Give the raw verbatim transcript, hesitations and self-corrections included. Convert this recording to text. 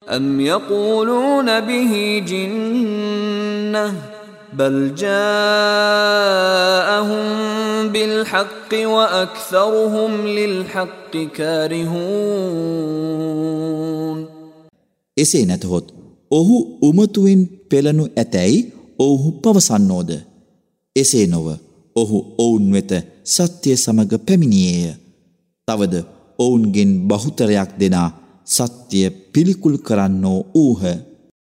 أم يقولون به جنة بل جاءهم بالحق وأكثرهم للحق كارهون. එසේ නැතහොත් ඔහු උමතුවෙන් පෙළනු ඇතැයි ඔවුහු පවසන්නෝද? එසේ නොව ඔහු ඔවුන් වෙත සත්‍ය සමග පැමිණියේය. තවද ඔවුන්ගෙන් බහුතරයක් දෙනා සත්‍ය පිළිකුල් කරන්නෝ ඌහ.